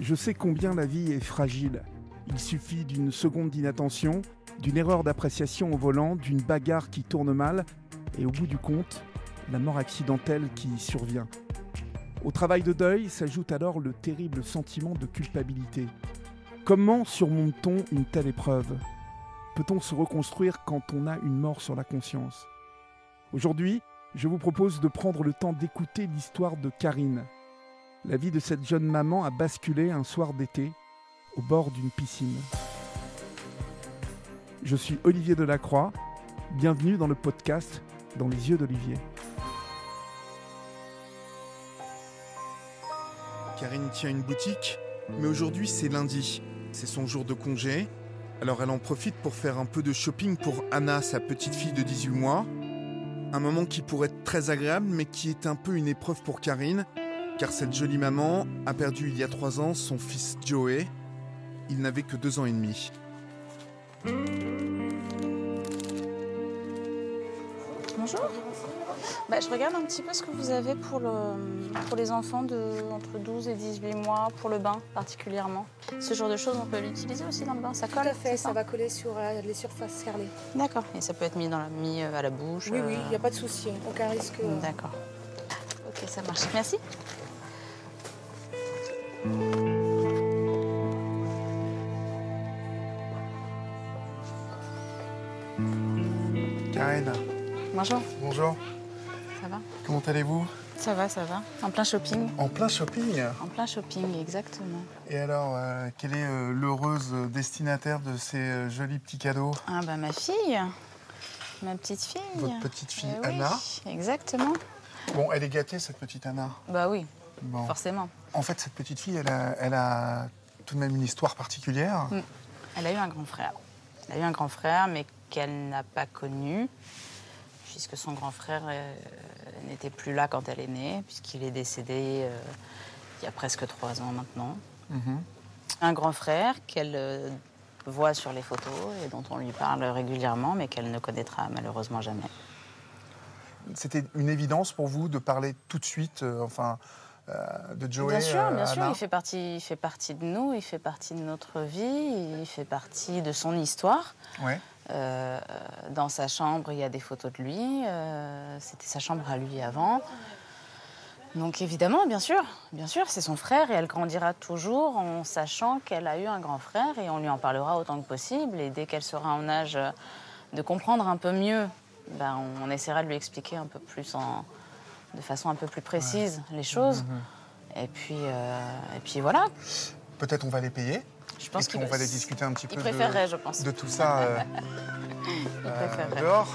Je sais combien la vie est fragile. Il suffit d'une seconde d'inattention, d'une erreur d'appréciation au volant, d'une bagarre qui tourne mal, et au bout du compte, la mort accidentelle qui survient. Au travail de deuil s'ajoute alors le terrible sentiment de culpabilité. Comment surmonte-t-on une telle épreuve ? Peut-on se reconstruire quand on a une mort sur la conscience ? Aujourd'hui, je vous propose de prendre le temps d'écouter l'histoire de Karine. La vie de cette jeune maman a basculé un soir d'été au bord d'une piscine. Je suis Olivier Delacroix. Bienvenue dans le podcast Dans les yeux d'Olivier. Karine tient une boutique, mais aujourd'hui c'est lundi. C'est son jour de congé. Alors elle en profite pour faire un peu de shopping pour Anna, sa petite fille de 18 mois. Un moment qui pourrait être très agréable, mais qui est un peu une épreuve pour Karine, car cette jolie maman a perdu il y a 3 ans son fils Joey. Il n'avait que 2 ans et demi. Bonjour. Je regarde un petit peu ce que vous avez pour les enfants entre 12 et 18 mois, pour le bain particulièrement. Ce genre de choses, on peut l'utiliser aussi dans le bain, ça colle? Tout à fait, ça va coller sur les surfaces carrelées. D'accord, et ça peut être mis à la bouche? Oui, il n'y a pas de souci, aucun risque. D'accord. Ok, ça marche. Merci. Karine. Bonjour. Bonjour. Ça va? Comment allez-vous? Ça va. En plein shopping. En plein shopping? En plein shopping, exactement. Et alors, quelle est l'heureuse destinataire de ces jolis petits cadeaux? Ma fille. Ma petite fille. Votre petite fille Oui, Anna? Exactement. Bon, elle est gâtée, cette petite Anna. Bah oui, Bon. forcément. En fait, cette petite fille, elle a tout de même une histoire particulière. Elle a eu un grand frère. Elle a eu un grand frère, mais qu'elle n'a pas connu, puisque son grand frère n'était plus là quand elle est née, puisqu'il est décédé il y a presque 3 ans maintenant. Un grand frère qu'elle voit sur les photos et dont on lui parle régulièrement, mais qu'elle ne connaîtra malheureusement jamais. C'était une évidence pour vous de parler tout de suite, de Joey? Bien sûr, Anna. il fait partie de nous, il fait partie de notre vie, il fait partie de son histoire. Ouais. Dans sa chambre, il y a des photos de lui. C'était sa chambre à lui avant. Donc évidemment, bien sûr, c'est son frère et elle grandira toujours en sachant qu'elle a eu un grand frère et on lui en parlera autant que possible. Et dès qu'elle sera en âge de comprendre un peu mieux, on essaiera de lui expliquer un peu plus de façon un peu plus précise les choses. Et puis voilà. Peut-être on va les payer. Je pense qu'on va les discuter un petit peu préférerait, je pense. de tout ça Il préférerait. dehors.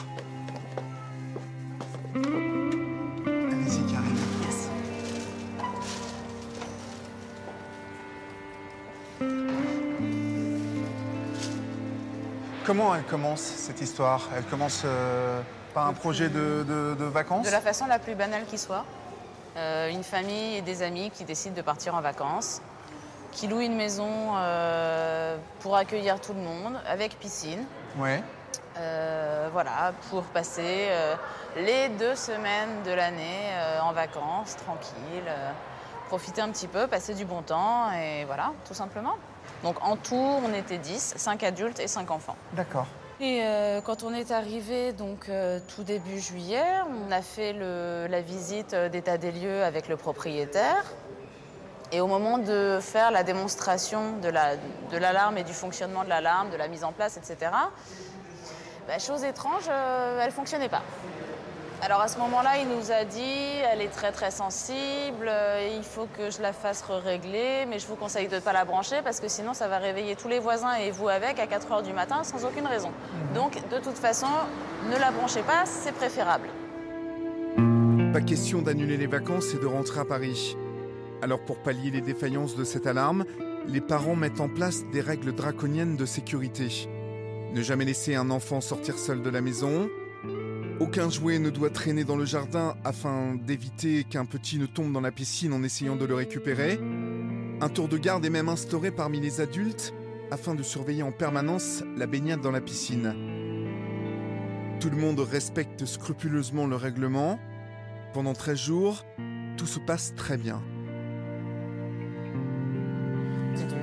Allez-y, Karine. Merci. Comment elle commence, cette histoire? Elle commence par un projet de vacances? De la façon la plus banale qui soit. Une famille et des amis qui décident de partir en vacances, qui louent une maison pour accueillir tout le monde, avec piscine. Ouais. Pour passer les 2 semaines de l'année en vacances, tranquille, profiter un petit peu, passer du bon temps, et voilà, tout simplement. Donc en tout, on était 10, 5 adultes et 5 enfants. D'accord. Et quand on est arrivé, tout début juillet, on a fait la visite d'état des lieux avec le propriétaire. Et au moment de faire la démonstration de l'alarme et du fonctionnement de l'alarme, de la mise en place, etc., chose étrange, elle ne fonctionnait pas. Alors à ce moment-là, il nous a dit, elle est très très sensible, il faut que je la fasse régler, mais je vous conseille de ne pas la brancher parce que sinon ça va réveiller tous les voisins et vous avec à 4h du matin sans aucune raison. Donc de toute façon, ne la branchez pas, c'est préférable. Pas question d'annuler les vacances et de rentrer à Paris. Alors pour pallier les défaillances de cette alarme, les parents mettent en place des règles draconiennes de sécurité. Ne jamais laisser un enfant sortir seul de la maison. Aucun jouet ne doit traîner dans le jardin afin d'éviter qu'un petit ne tombe dans la piscine en essayant de le récupérer. Un tour de garde est même instauré parmi les adultes afin de surveiller en permanence la baignade dans la piscine. Tout le monde respecte scrupuleusement le règlement. Pendant 13 jours, tout se passe très bien.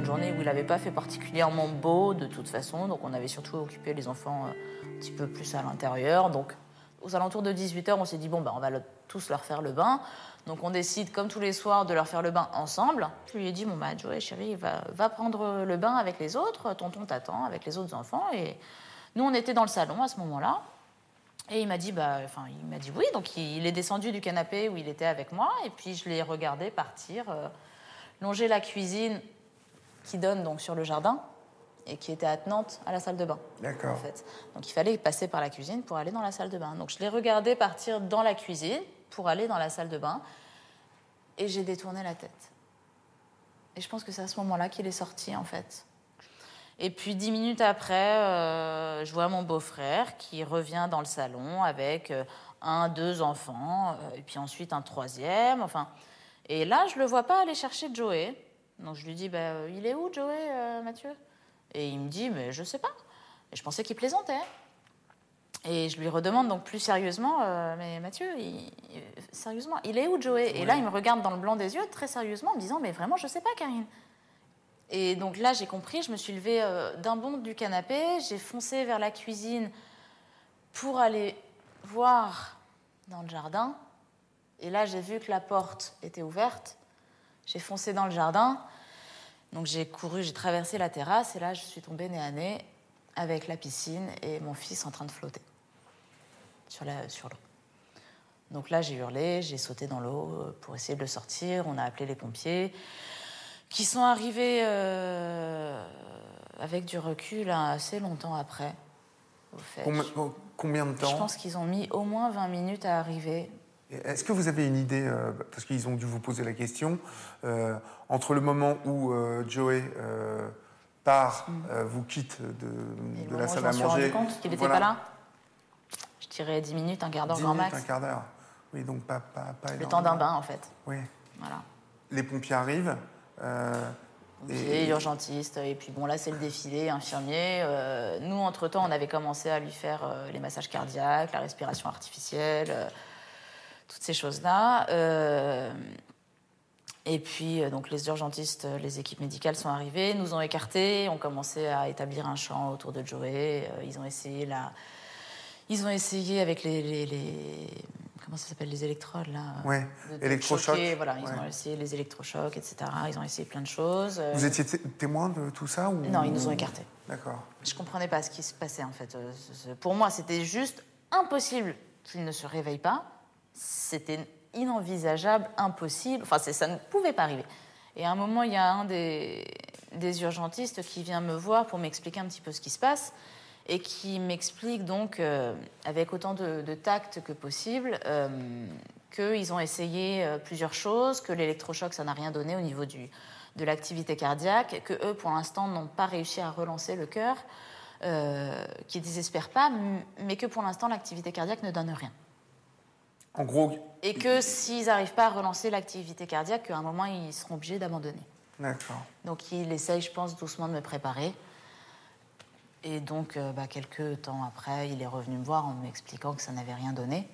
journée où il n'avait pas fait particulièrement beau de toute façon, donc on avait surtout occupé les enfants un petit peu plus à l'intérieur. Donc aux alentours de 18h, on s'est dit bon, on va tous leur faire le bain. Donc on décide, comme tous les soirs, de leur faire le bain ensemble. Je lui ai dit bon, Joey, chérie, va prendre le bain avec les autres, tonton t'attend avec les autres enfants. Et nous, on était dans le salon à ce moment-là. Et il m'a dit oui. Donc il est descendu du canapé où il était avec moi, et puis je l'ai regardé partir, longer la cuisine qui donne donc sur le jardin et qui était attenante à la salle de bain. D'accord. En fait. Donc il fallait passer par la cuisine pour aller dans la salle de bain. Donc je l'ai regardé partir dans la cuisine pour aller dans la salle de bain, et j'ai détourné la tête. Et je pense que c'est à ce moment-là qu'il est sorti, en fait. Et puis 10 minutes après, je vois mon beau-frère qui revient dans le salon avec 2 enfants, et puis ensuite un 3e. Enfin, et là, je ne le vois pas aller chercher Joey. Donc je lui dis, il est où Joey, Mathieu? Et il me dit, mais je ne sais pas. Et je pensais qu'il plaisantait. Et je lui redemande donc plus sérieusement, mais Mathieu, sérieusement, il est où Joey? Et là, il me regarde dans le blanc des yeux, très sérieusement, en me disant, mais vraiment, je ne sais pas, Karine. Et donc là, j'ai compris, je me suis levée d'un bond du canapé, j'ai foncé vers la cuisine pour aller voir dans le jardin. Et là, j'ai vu que la porte était ouverte. J'ai foncé dans le jardin. Donc j'ai couru, j'ai traversé la terrasse, et là, je suis tombée nez à nez avec la piscine et mon fils en train de flotter sur l'eau. Donc là, j'ai hurlé, j'ai sauté dans l'eau pour essayer de le sortir. On a appelé les pompiers, qui sont arrivés avec du recul assez longtemps après, au fait. Combien de temps? Je pense qu'ils ont mis au moins 20 minutes à arriver. Est-ce que vous avez une idée, parce qu'ils ont dû vous poser la question, entre le moment où Joey vous quitte de la salle à manger... Je me suis rendu compte qu'il n'était pas là. Je dirais 10 minutes, un quart d'heure grand max. 10 minutes, un quart d'heure. Oui, donc pas le temps d'un bain, en fait. Oui. Voilà. Les pompiers arrivent. Et urgentiste, et puis bon, là c'est le défilé, infirmier. Nous, entre-temps, on avait commencé à lui faire les massages cardiaques, la respiration artificielle, toutes ces choses-là. Et puis, donc les urgentistes, les équipes médicales sont arrivées, nous ont écartés, ont commencé à établir un champ autour de Joey. Ils ont essayé avec les comment ça s'appelle, les électrodes, là? Ouais, électrochocs. Voilà, ils ont essayé les électrochocs, etc. Ils ont essayé plein de choses. Vous étiez témoin de tout ça ou... Non, ils nous ont écartés. D'accord. Je ne comprenais pas ce qui se passait, en fait. Pour moi, c'était juste impossible qu'il ne se réveille pas. C'était inenvisageable, impossible. Enfin, ça ne pouvait pas arriver. Et à un moment, il y a un des urgentistes qui vient me voir pour m'expliquer un petit peu ce qui se passe, et qui m'explique donc, avec autant de tact que possible, qu'ils ont essayé plusieurs choses, que l'électrochoc, ça n'a rien donné au niveau de l'activité cardiaque, que eux, pour l'instant, n'ont pas réussi à relancer le cœur, qu'ils ne désespèrent pas, mais que pour l'instant, l'activité cardiaque ne donne rien. En gros... Et que s'ils n'arrivent pas à relancer l'activité cardiaque, qu'à un moment, ils seront obligés d'abandonner. D'accord. Donc, il essaye, je pense, doucement de me préparer. Et donc, quelques temps après, il est revenu me voir en m'expliquant que ça n'avait rien donné.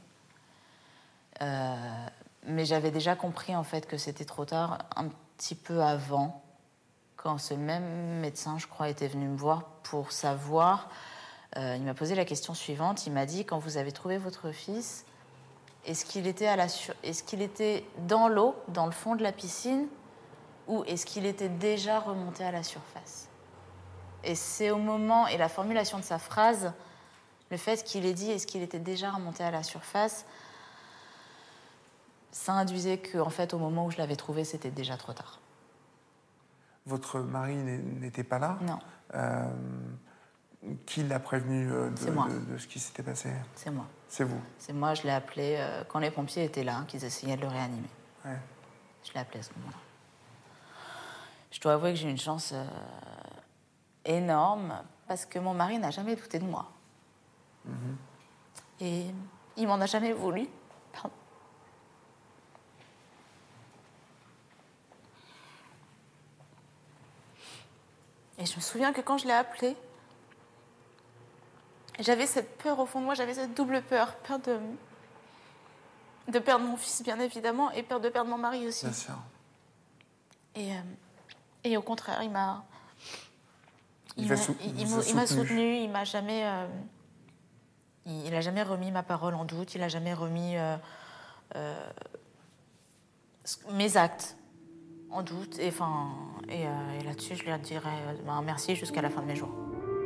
Mais j'avais déjà compris, en fait, que c'était trop tard, un petit peu avant, quand ce même médecin, je crois, était venu me voir pour savoir... il m'a posé la question suivante. Il m'a dit, quand vous avez trouvé votre fils, est-ce qu'il était dans l'eau, dans le fond de la piscine, ou est-ce qu'il était déjà remonté à la surface? Et c'est au moment, et la formulation de sa phrase, le fait qu'il ait dit « est-ce qu'il était déjà remonté à la surface ?» ça induisait qu'en fait, au moment où je l'avais trouvé, c'était déjà trop tard. Votre mari n'était pas là? Non. Qui l'a prévenu de ce qui s'était passé? C'est moi. C'est vous? C'est moi, je l'ai appelé quand les pompiers étaient là, qu'ils essayaient de le réanimer. Ouais. Je l'ai appelé à ce moment-là. Je dois avouer que j'ai une chance... énorme, parce que mon mari n'a jamais douté de moi. Et il m'en a jamais voulu. Pardon. Et je me souviens que quand je l'ai appelé, j'avais cette peur au fond de moi, j'avais cette double peur de perdre mon fils, bien évidemment, et peur de perdre mon mari aussi. Bien sûr. Et Et au contraire, il m'a soutenu, il m'a jamais... il n'a jamais remis ma parole en doute, il n'a jamais remis mes actes en doute. Et là-dessus, je lui dirai merci jusqu'à la fin de mes jours.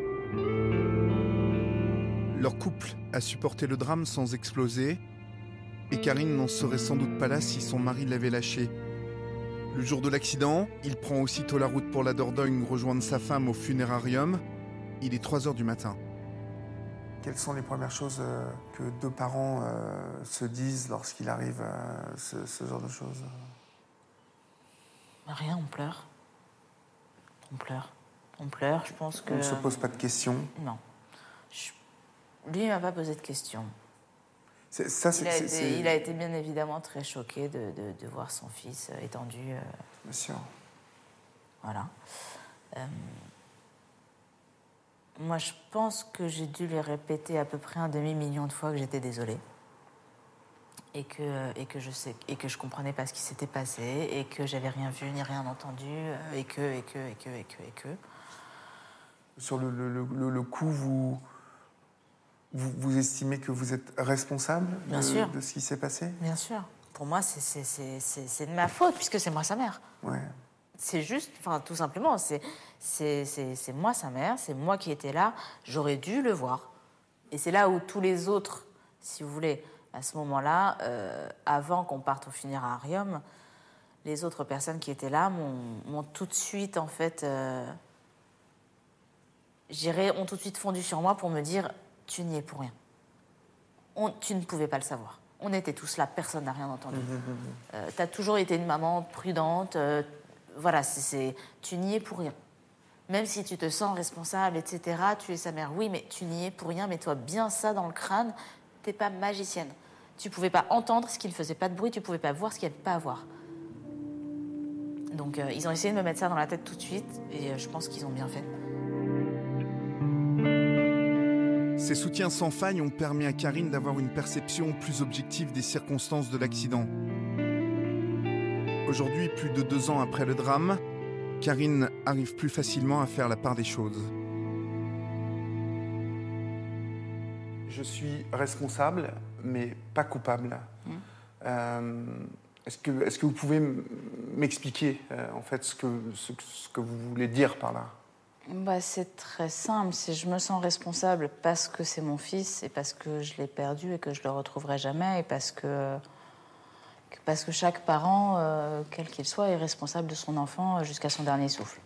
Leur couple a supporté le drame sans exploser, et Karine n'en serait sans doute pas là si son mari l'avait lâchée. Le jour de l'accident, il prend aussitôt la route pour la Dordogne rejoindre sa femme au funérarium. Il est 3h du matin. Quelles sont les premières choses que deux parents se disent lorsqu'il arrive ce genre de choses? Rien, on pleure. On pleure, je pense que... On ne se pose pas de questions? Non. Lui, il ne m'a pas posé de questions. Il a été bien évidemment très choqué de voir son fils étendu. Bien sûr. Voilà. Moi, je pense que j'ai dû lui répéter à peu près 1 demi-million de fois que j'étais désolée. Et que je comprenais pas ce qui s'était passé, et que j'avais rien vu ni rien entendu, et que. Sur le coup, vous estimez que vous êtes responsable de ce qui s'est passé? Bien sûr. Pour moi, c'est de ma faute, puisque c'est moi sa mère. Ouais. C'est juste, tout simplement, c'est moi sa mère, c'est moi qui étais là, j'aurais dû le voir. Et c'est là où tous les autres, si vous voulez, à ce moment-là, avant qu'on parte au funérarium, les autres personnes qui étaient là m'ont tout de suite, en fait, ont tout de suite fondu sur moi pour me dire « tu n'y es pour rien ». Tu ne pouvais pas le savoir. On était tous là, personne n'a rien entendu. Tu as toujours été une maman prudente, voilà, tu n'y es pour rien. Même si tu te sens responsable, etc., tu es sa mère. Oui, mais tu n'y es pour rien, mets-toi bien ça dans le crâne, t'es pas magicienne. Tu pouvais pas entendre ce qui ne faisait pas de bruit, tu pouvais pas voir ce qu'il n'y avait pas à voir. Donc, ils ont essayé de me mettre ça dans la tête tout de suite, et je pense qu'ils ont bien fait. Ces soutiens sans faille ont permis à Karine d'avoir une perception plus objective des circonstances de l'accident. Aujourd'hui, plus de 2 ans après le drame, Karine arrive plus facilement à faire la part des choses. Je suis responsable, mais pas coupable. Est-ce que vous pouvez m'expliquer en fait ce que vous voulez dire par là? C'est très simple. Je me sens responsable parce que c'est mon fils et parce que je l'ai perdu et que je le retrouverai jamais, et parce que chaque parent, quel qu'il soit, est responsable de son enfant jusqu'à son dernier souffle.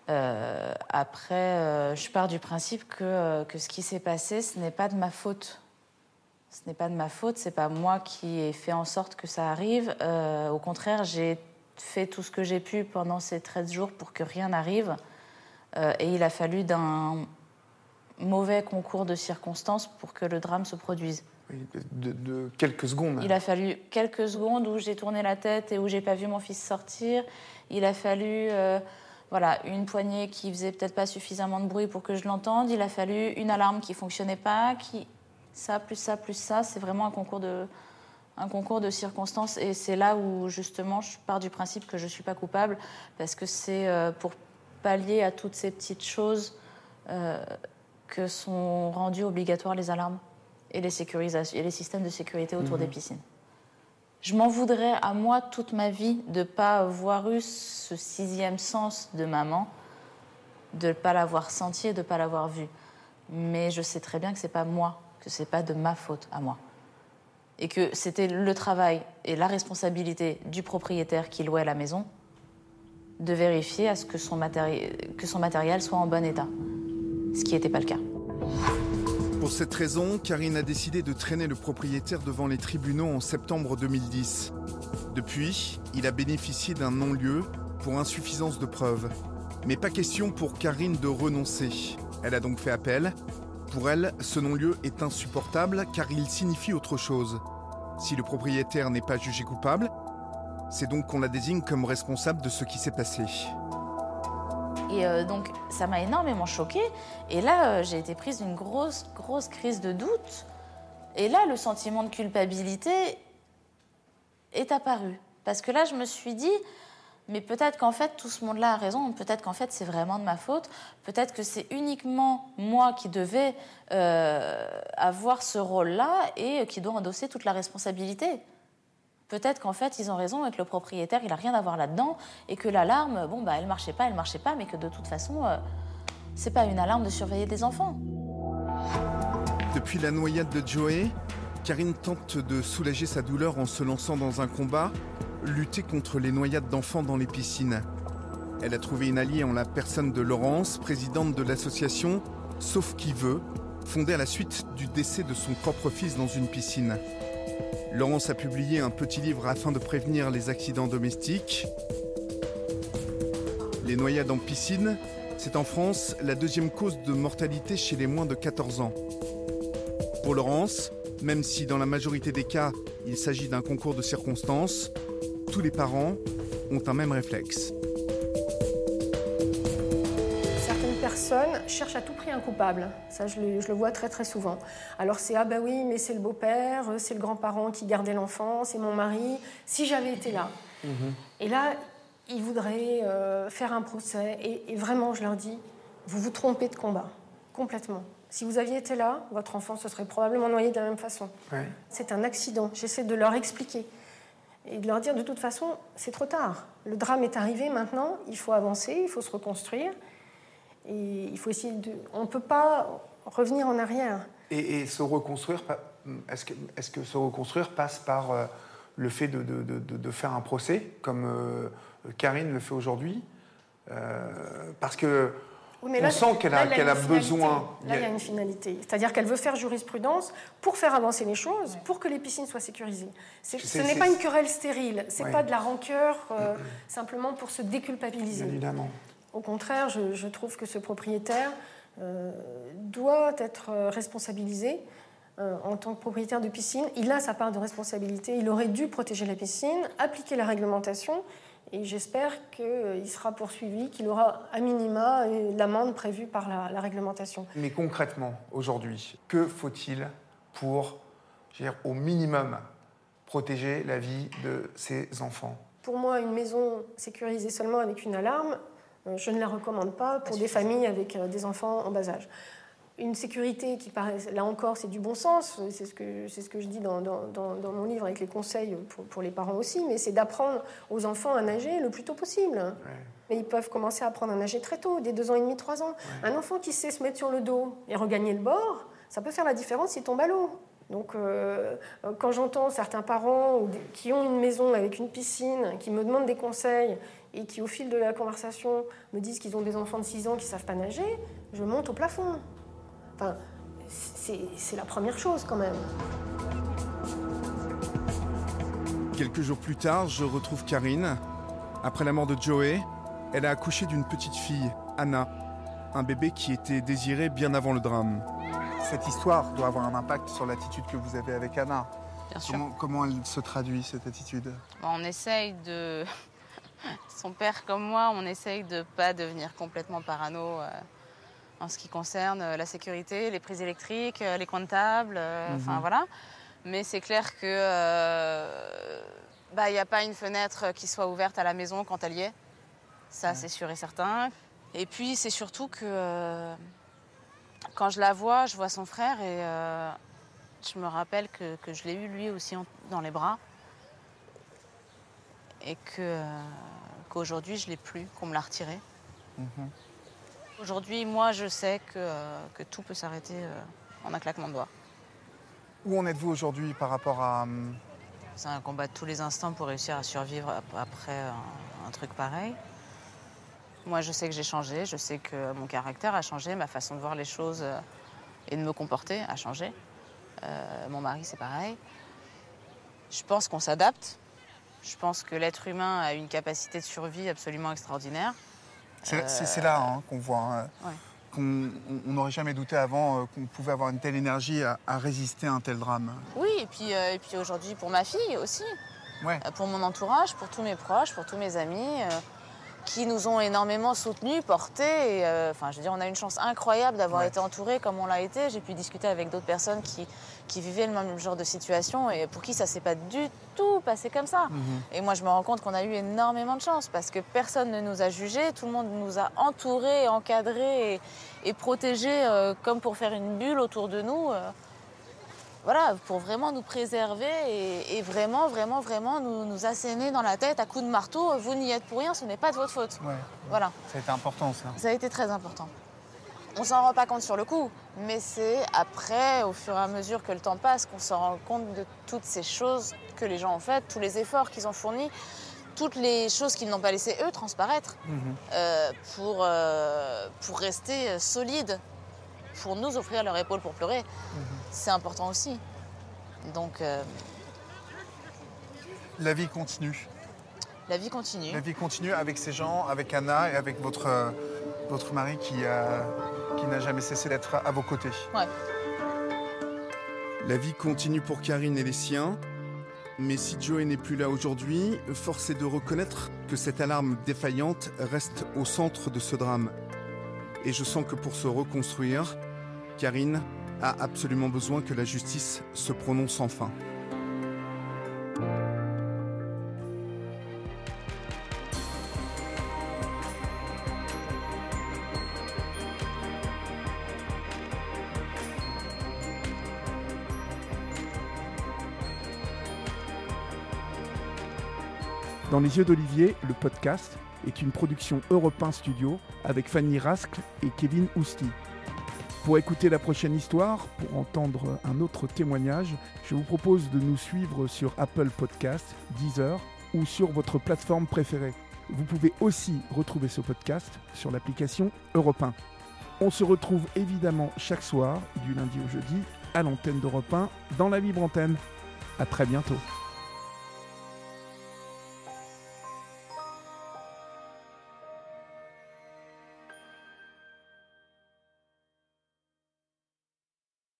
Après, je pars du principe que ce qui s'est passé, ce n'est pas de ma faute. Ce n'est pas de ma faute, c'est pas moi qui ai fait en sorte que ça arrive. Au contraire, j'ai fait tout ce que j'ai pu pendant ces 13 jours pour que rien n'arrive. Et il a fallu d'un mauvais concours de circonstances pour que le drame se produise. Oui, de quelques secondes. Il a fallu quelques secondes où j'ai tourné la tête et où j'ai pas vu mon fils sortir. Il a fallu une poignée qui faisait peut-être pas suffisamment de bruit pour que je l'entende. Il a fallu une alarme qui fonctionnait pas, ça plus ça plus ça. C'est vraiment un concours de circonstances, et c'est là où justement je pars du principe que je suis pas coupable, parce que c'est pour pallier à toutes ces petites choses que sont rendues obligatoires les alarmes et les systèmes de sécurité autour des piscines. Je m'en voudrais à moi toute ma vie de ne pas avoir eu ce 6e sens de maman, de ne pas l'avoir senti et de ne pas l'avoir vu. Mais je sais très bien que ce n'est pas moi, que ce n'est pas de ma faute à moi. Et que c'était le travail et la responsabilité du propriétaire qui louait la maison de vérifier à ce que son matériel soit en bon état, ce qui n'était pas le cas. Pour cette raison, Karine a décidé de traîner le propriétaire devant les tribunaux en septembre 2010. Depuis, il a bénéficié d'un non-lieu pour insuffisance de preuves. Mais pas question pour Karine de renoncer. Elle a donc fait appel. Pour elle, ce non-lieu est insupportable car il signifie autre chose. Si le propriétaire n'est pas jugé coupable, c'est donc qu'on la désigne comme responsable de ce qui s'est passé. Et donc, ça m'a énormément choquée. Et là, j'ai été prise d'une grosse crise de doute. Et là, le sentiment de culpabilité est apparu. Parce que là, je me suis dit, Mais peut-être qu'en fait, tout ce monde-là a raison. Peut-être qu'en fait, c'est vraiment de ma faute. Peut-être que c'est uniquement moi qui devais avoir ce rôle-là et qui dois endosser toute la responsabilité. Peut-être qu'en fait, ils ont raison et que le propriétaire, il n'a rien à voir là-dedans et que l'alarme, bon, bah, elle ne marchait pas, mais que de toute façon, c'est pas une alarme de surveiller des enfants. Depuis la noyade de Joey, Karine tente de soulager sa douleur en se lançant dans un combat, lutter contre les noyades d'enfants dans les piscines. Elle a trouvé une alliée en la personne de Laurence, présidente de l'association Sauf qui veut, fondée à la suite du décès de son propre fils dans une piscine. Laurence a publié un petit livre afin de prévenir les accidents domestiques. Les noyades en piscine, c'est en France la deuxième cause de mortalité chez les moins de 14 ans. Pour Laurence, même si dans la majorité des cas, il s'agit d'un concours de circonstances, tous les parents ont un même réflexe. Certaines personnes cherchent à tout prix un coupable. Ça, je le vois très très souvent. Alors c'est « Ah ben oui, mais c'est le beau-père, c'est le grand-parent qui gardait l'enfant, c'est mon mari, si j'avais été là. » Et là, ils voudraient faire un procès. Et vraiment, je leur dis, vous vous trompez de combat, complètement. Si vous aviez été là, votre enfant se serait probablement noyé de la même façon. Ouais. C'est un accident. J'essaie de leur expliquer et de leur dire, de toute façon, c'est trop tard. Le drame est arrivé maintenant, il faut avancer, il faut se reconstruire. Et il faut essayer de... On ne peut pas revenir en arrière. Et se reconstruire, est-ce que se reconstruire passe par le fait de faire un procès, comme Karine le fait aujourd'hui parce que oui, on sent qu'elle a besoin... Là, il y a une finalité. C'est-à-dire qu'elle veut faire jurisprudence pour faire avancer les choses, pour que les piscines soient sécurisées. Ce n'est pas une querelle stérile, ce n'est pas de la rancœur simplement pour se déculpabiliser. Bien évidemment. Au contraire, je trouve que ce propriétaire doit être responsabilisé en tant que propriétaire de piscine. Il a sa part de responsabilité, il aurait dû protéger la piscine, appliquer la réglementation. Et j'espère qu'il sera poursuivi, qu'il aura à minima l'amende prévue par la réglementation. Mais concrètement, aujourd'hui, que faut-il pour, au minimum, protéger la vie de ces enfants ? Pour moi, une maison sécurisée seulement avec une alarme, je ne la recommande pas pour des familles avec des enfants en bas âge. Une sécurité qui paraît, là encore, c'est du bon sens, c'est ce que je dis dans mon livre avec les conseils pour les parents aussi, mais c'est d'apprendre aux enfants à nager le plus tôt possible. Ouais. Mais ils peuvent commencer à apprendre à nager très tôt, dès 2 ans et demi, 3 ans. Ouais. Un enfant qui sait se mettre sur le dos et regagner le bord, ça peut faire la différence s'il tombe à l'eau. Donc, quand j'entends certains parents qui ont une maison avec une piscine, qui me demandent des conseils et qui, au fil de la conversation, me disent qu'ils ont des enfants de 6 ans qui ne savent pas nager, je monte au plafond. Enfin, c'est la première chose quand même. Quelques jours plus tard, je retrouve Karine. Après la mort de Joey, elle a accouché d'une petite fille, Anna, un bébé qui était désiré bien avant le drame. Cette histoire doit avoir un impact sur l'attitude que vous avez avec Anna. Bien sûr. Comment elle se traduit, cette attitude ? On essaye de... Son père comme moi, on essaye de ne pas devenir complètement parano en ce qui concerne la sécurité, les prises électriques, les coins de table, enfin voilà. Mais c'est clair que y a pas une fenêtre qui soit ouverte à la maison quand elle y est. Ça, c'est sûr et certain. Et puis, c'est surtout que quand je la vois, je vois son frère et je me rappelle que je l'ai eu lui aussi dans les bras. Et qu'aujourd'hui, je ne l'ai plus, qu'on me l'a retiré. Aujourd'hui, moi, je sais que tout peut s'arrêter en un claquement de doigts. Où en êtes-vous aujourd'hui par rapport à... C'est un combat de tous les instants pour réussir à survivre après un truc pareil. Moi, je sais que j'ai changé, je sais que mon caractère a changé, ma façon de voir les choses et de me comporter a changé. Mon mari, c'est pareil. Je pense qu'on s'adapte. Je pense que l'être humain a une capacité de survie absolument extraordinaire. C'est là qu'on voit, qu'on n'aurait jamais douté avant qu'on pouvait avoir une telle énergie à résister à un tel drame. Oui, et puis aujourd'hui pour ma fille aussi, pour mon entourage, pour tous mes proches, pour tous mes amis, qui nous ont énormément soutenus, portés. Enfin, je veux dire, on a une chance incroyable d'avoir été entourés comme on l'a été. J'ai pu discuter avec d'autres personnes qui vivaient le même genre de situation et pour qui ça s'est pas du tout passé comme ça. Et moi, je me rends compte qu'on a eu énormément de chance parce que personne ne nous a jugés, tout le monde nous a entourés, encadrés et protégés comme pour faire une bulle autour de nous. Voilà, pour vraiment nous préserver et vraiment nous asséner dans la tête à coups de marteau. Vous n'y êtes pour rien, ce n'est pas de votre faute. Ouais. Voilà. Ça a été important, ça. Ça a été très important. On s'en rend pas compte sur le coup, mais c'est après, au fur et à mesure que le temps passe, qu'on se rend compte de toutes ces choses que les gens ont faites, tous les efforts qu'ils ont fournis, toutes les choses qu'ils n'ont pas laissé eux transparaître pour rester solides, pour nous offrir leur épaule pour pleurer. C'est important aussi. Donc, La vie continue. la vie continue. La vie continue avec ces gens, avec Anna et avec votre mari qui n'a jamais cessé d'être à vos côtés. Ouais. La vie continue pour Karine et les siens. Mais si Joey n'est plus là aujourd'hui, force est de reconnaître que cette alarme défaillante reste au centre de ce drame. Et je sens que pour se reconstruire, Karine a absolument besoin que la justice se prononce enfin. Dans les yeux d'Olivier, le podcast est une production Europe 1 Studio avec Fanny Rascle et Kevin Ousti. Pour écouter la prochaine histoire, pour entendre un autre témoignage, je vous propose de nous suivre sur Apple Podcasts, Deezer ou sur votre plateforme préférée. Vous pouvez aussi retrouver ce podcast sur l'application Europe 1. On se retrouve évidemment chaque soir, du lundi au jeudi, à l'antenne d'Europe 1, dans la Libre Antenne. À très bientôt.